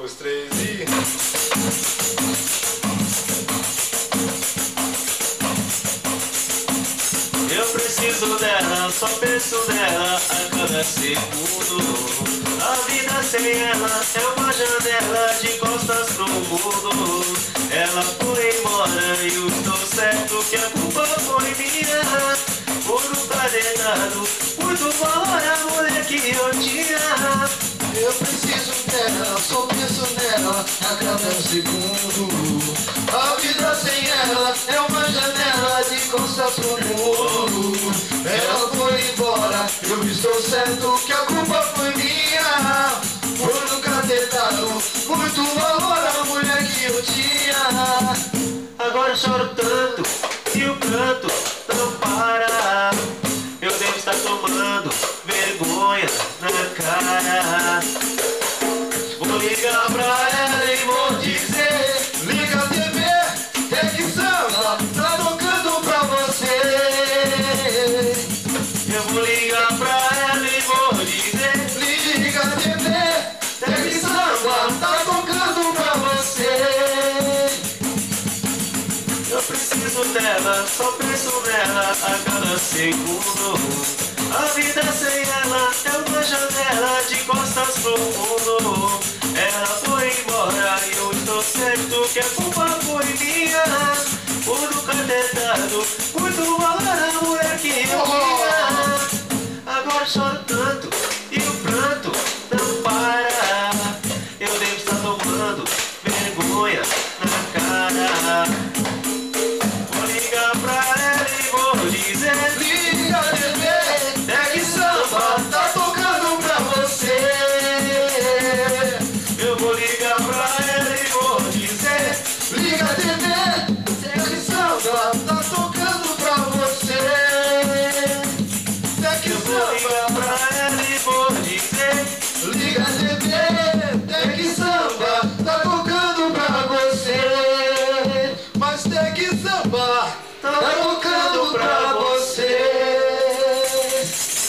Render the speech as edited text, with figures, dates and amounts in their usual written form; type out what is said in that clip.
2, 3 e... Eu preciso dela, só penso nela a cada segundo. A vida sem ela é uma janela de costas pro mundo. Ela foi embora e eu estou certo que a culpa foi minha. Por um planejado, muito valor a mulher que eu tinha. Eu preciso dela, só penso nela a cada segundo. A vida sem ela é uma janela de costas pro mundo. Ela foi embora, eu estou certo que a culpa foi minha. Por nunca ter dado muito valor à mulher que eu tinha. Agora eu choro tanto e o canto não para. Eu devo estar tomando vergonha na cara. Vou ligar pra ela e vou dizer: liga a TV, tem que samba, tá tocando pra você. eu vou ligar pra ela e vou dizer: Liga a TV, tem que samba, tá tocando pra você. eu preciso dela, só penso nela a cada segundo. A vida sem ela é uma janela de costas pro mundo. Ela foi embora e eu estou certo que a culpa foi minha. Por nunca ter dado muito valor à mulher que eu tinha. Agora choro tanto e o pranto não para. Eu devo estar tomando vergonha na cara. Vou ligar pra ela e vou dizer: Liga a TV, é que samba, tá tocando pra você. eu vou ligar pra ela e vou dizer: Liga a TV, é que samba, tá tocando pra você. É que eu vou ligar samba, pra ela e vou dizer: liga a TV, é que samba, tá tocando pra você. Mas tem que samba, tá